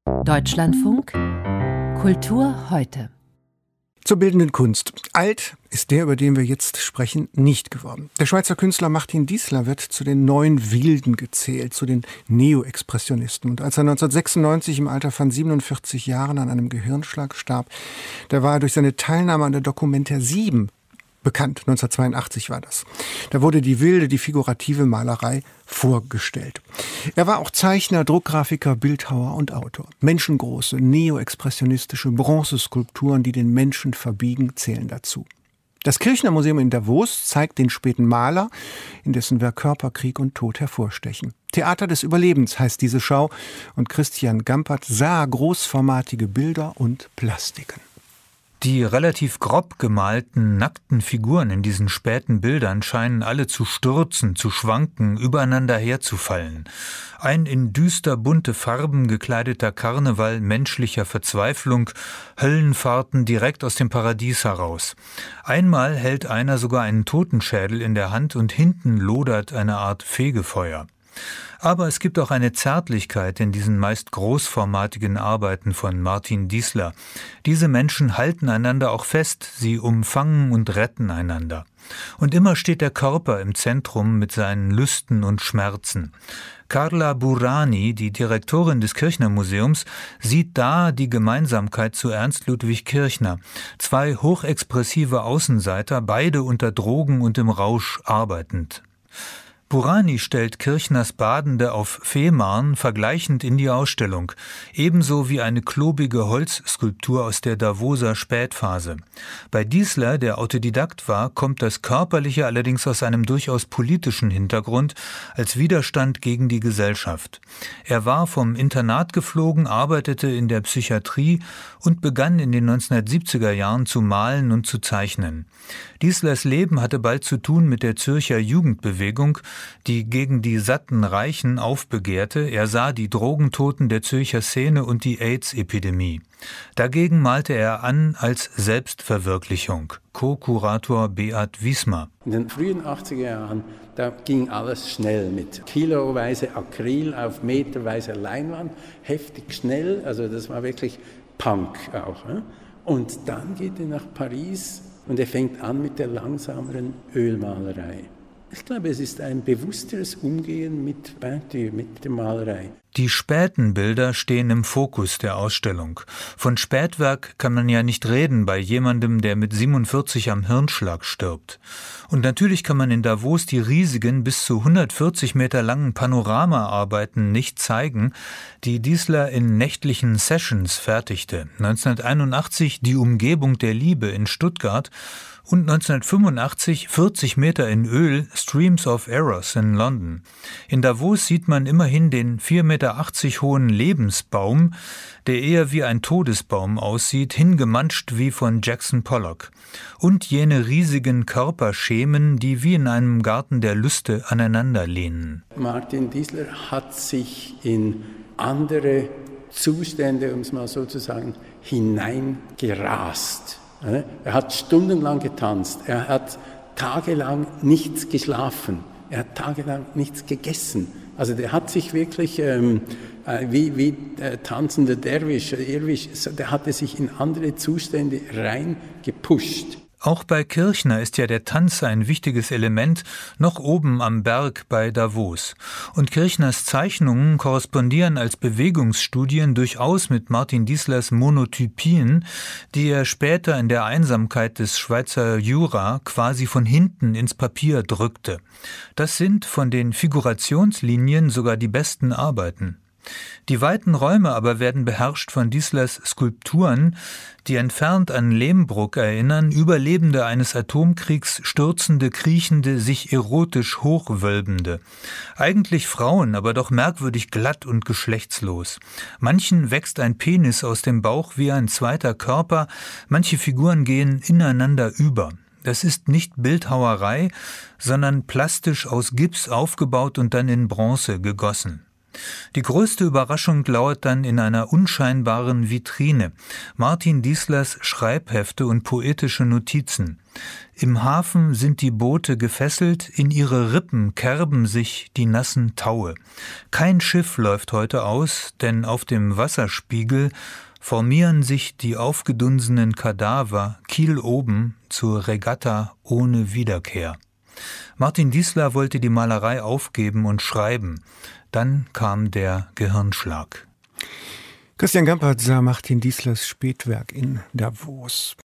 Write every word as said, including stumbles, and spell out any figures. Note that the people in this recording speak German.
Deutschlandfunk Kultur heute. Zur bildenden Kunst. Alt ist der, über den wir jetzt sprechen, nicht geworden. Der Schweizer Künstler Martin Diesler wird zu den neuen Wilden gezählt, zu den Neo-Expressionisten. Und als er neunzehnhundertsechsundneunzig im Alter von siebenundvierzig Jahren an einem Gehirnschlag starb, da war er durch seine Teilnahme an der Documenta sieben bekannt. neunzehnhundertzweiundachtzig war das. Da wurde die wilde, die figurative Malerei vorgestellt. Er war auch Zeichner, Druckgrafiker, Bildhauer und Autor. Menschengroße, neo-expressionistische Bronzeskulpturen, die den Menschen verbiegen, zählen dazu. Das Kirchner Museum in Davos zeigt den späten Maler, in dessen Werk Körper, Krieg und Tod hervorstechen. Theater des Überlebens heißt diese Schau und Christian Gampert sah großformatige Bilder und Plastiken. Die relativ grob gemalten, nackten Figuren in diesen späten Bildern scheinen alle zu stürzen, zu schwanken, übereinander herzufallen. Ein in düster bunte Farben gekleideter Karneval menschlicher Verzweiflung, Höllenfahrten direkt aus dem Paradies heraus. Einmal hält einer sogar einen Totenschädel in der Hand und hinten lodert eine Art Fegefeuer. Aber es gibt auch eine Zärtlichkeit in diesen meist großformatigen Arbeiten von Martin Diesler. Diese Menschen halten einander auch fest, sie umfangen und retten einander. Und immer steht der Körper im Zentrum mit seinen Lüsten und Schmerzen. Carla Burani, die Direktorin des Kirchner Museums, sieht da die Gemeinsamkeit zu Ernst Ludwig Kirchner. Zwei hochexpressive Außenseiter, beide unter Drogen und im Rausch arbeitend. Burani stellt Kirchners Badende auf Fehmarn vergleichend in die Ausstellung, ebenso wie eine klobige Holzskulptur aus der Davoser Spätphase. Bei Diesler, der Autodidakt war, kommt das Körperliche allerdings aus einem durchaus politischen Hintergrund, als Widerstand gegen die Gesellschaft. Er war vom Internat geflogen, arbeitete in der Psychiatrie und begann in den neunzehnhundertsiebziger Jahren zu malen und zu zeichnen. Dieslers Leben hatte bald zu tun mit der Zürcher Jugendbewegung, die gegen die satten Reichen aufbegehrte. Er sah die Drogentoten der Zürcher Szene und die AIDS-Epidemie. Dagegen malte er an als Selbstverwirklichung. Co-Kurator Beat Wiesmer. In den frühen achtziger Jahren, da ging alles schnell mit kiloweise Acryl auf meterweise Leinwand, heftig schnell, also das war wirklich Punk auch. Ne? Und dann geht er nach Paris und er fängt an mit der langsameren Ölmalerei. Ich glaube, es ist ein bewussteres Umgehen mit Peinture, mit der Malerei. Die späten Bilder stehen im Fokus der Ausstellung. Von Spätwerk kann man ja nicht reden bei jemandem, der mit siebenundvierzig am Hirnschlag stirbt. Und natürlich kann man in Davos die riesigen, bis zu hundertvierzig Meter langen Panoramaarbeiten nicht zeigen, die Diesler in nächtlichen Sessions fertigte. neunzehnhunderteinundachtzig Die Umgebung der Liebe in Stuttgart und neunzehnhundertfünfundachtzig vierzig Meter in Öl, Streams of Eros in London. In Davos sieht man immerhin den vier Meter achtzig hohen Lebensbaum, der eher wie ein Todesbaum aussieht, hingemanscht wie von Jackson Pollock. Und jene riesigen Körperschemen, die wie in einem Garten der Lüste aneinanderlehnen. Martin Diesler hat sich in andere Zustände, um es mal so zu sagen, hineingerast. Er hat stundenlang getanzt, er hat tagelang nichts geschlafen, er hat tagelang nichts gegessen. Also der hat sich wirklich ähm, wie, wie der tanzende Derwisch, Irwisch, der hatte sich in andere Zustände rein gepusht. Auch bei Kirchner ist ja der Tanz ein wichtiges Element, noch oben am Berg bei Davos. Und Kirchners Zeichnungen korrespondieren als Bewegungsstudien durchaus mit Martin Dieslers Monotypien, die er später in der Einsamkeit des Schweizer Jura quasi von hinten ins Papier drückte. Das sind von den Figurationslinien sogar die besten Arbeiten. Die weiten Räume aber werden beherrscht von Dieslers Skulpturen, die entfernt an Lehmbruck erinnern, Überlebende eines Atomkriegs, stürzende, kriechende, sich erotisch hochwölbende. Eigentlich Frauen, aber doch merkwürdig glatt und geschlechtslos. Manchen wächst ein Penis aus dem Bauch wie ein zweiter Körper, manche Figuren gehen ineinander über. Das ist nicht Bildhauerei, sondern plastisch aus Gips aufgebaut und dann in Bronze gegossen. Die größte Überraschung lauert dann in einer unscheinbaren Vitrine: Martin Dieslers Schreibhefte und poetische Notizen. Im Hafen sind die Boote gefesselt, in ihre Rippen kerben sich die nassen Taue. Kein Schiff läuft heute aus, denn auf dem Wasserspiegel formieren sich die aufgedunsenen Kadaver kieloben zur Regatta ohne Wiederkehr. Martin Diesler wollte die Malerei aufgeben und schreiben. Dann kam der Gehirnschlag. Christian Gampert sah Martin Dieslers Spätwerk in Davos.